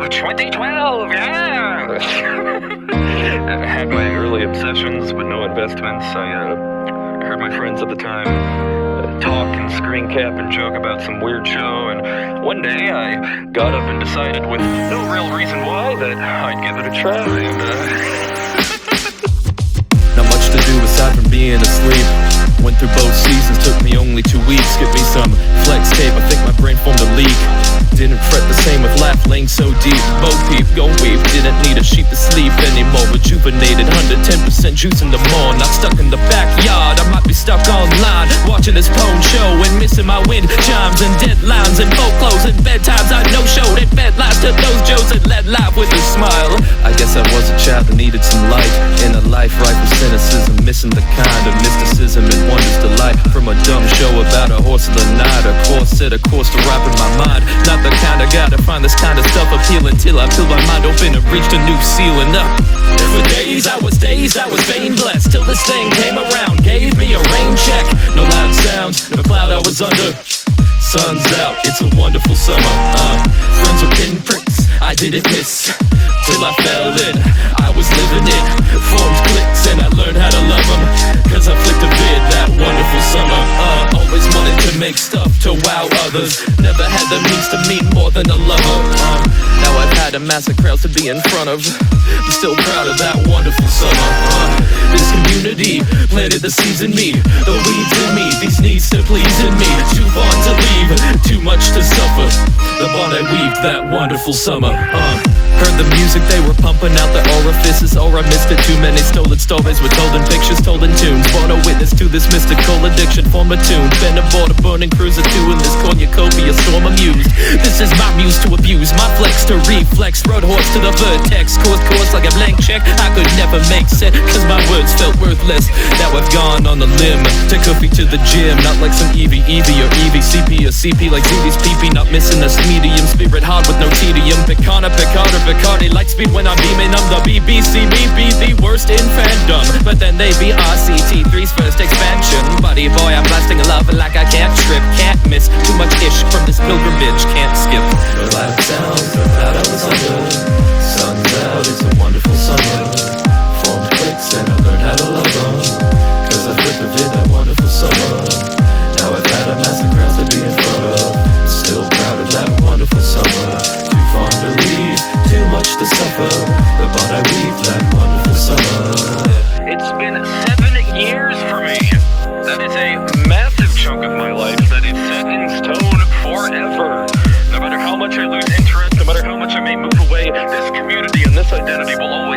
2012, yeah! I had my early obsessions with no investments. I heard my friends at the time talk and screen cap and joke about some weird show, and one day I got up and decided with no real reason why that I'd give it a try. Not much to do aside from being asleep. Went through both seasons, took me only 2 weeks. Give me some flex tape, I think my brain formed a leak. Didn't fret the same with laugh lane so deep. Bo peep, go weep, didn't need a sheep to sleep anymore. Rejuvenated, 110% juice in the morning. Not stuck in the backyard, I might be stuck online, watching this phone show and missing my wind chimes and deadlines and folklores and bedtimes. I no show that fed lies to those jokes and led life with a smile. I guess I was a child that needed some light in a life rife with cynicism, missing the kind of mysticism and wonders delight from a dumb show about a horse of the night. A course set a course to ripen my mind. Not the kind of guy to find this kind of stuff appealing till I feel my mind open and reached a new ceiling up. For days I was vain blessed till this thing came around, gave me a rain check. No loud sounds, no cloud I was under. Sun's out, it's a wonderful summer. Friends were pinpricks, I didn't miss till I fell in. I was living it, formed clicks and I learned how to love them. Cause I flicked a vid that wonderful summer. Always wanted to make stuff to wow others. Never had the means to mean more than a lover. Now I've had a massive crowd to be in front of. I'm still proud of that wonderful summer. This community planted the seeds in me, the weeds in me, these needs to please in me. Too fond to leave, too much to suffer. The bond I weaved that wonderful summer. Heard the music they were pumping out the orifices, or I missed it. Too many stolen stories were told in pictures, told in tunes. Born a witness to this mystical addiction, form a tune. Been aboard a burning cruiser doing this cornucopia storm amused. This is my muse to abuse, my flex to reflex. Road horse to the vertex, course like a blank check. I could never make sense, cause my words felt worthless. Now I've gone on a limb, take Kofi to the gym. Not like some Evie or EVCP or CP like Z's PP. Not missing a medium, spirit hard with no tedium. Picana, Bacardi, light speed when I'm beaming. I'm the BBC, me be the worst in fandom. But then they be RCT3's first expansion. Buddy boy, I'm blasting a love like I can't strip. Can't miss, too much ish from this pilgrimage, can't skip. The loud sounds, the cloud I was under. Sun's out, it's a wonderful summer. Formed clicks and I learned how to love them. Cause I flipped a vid that wonderful summer. Now I've had a massive crowd to be in front of. Still proud of that wonderful summer. Too fond to leave, too much to suffer. The bond I weaved that wonderful summer. It's been 7 years for me. That is a massive chunk of my life that is set in stone forever. No matter how much I lose interest, no matter how much I may move away, this community and this identity will always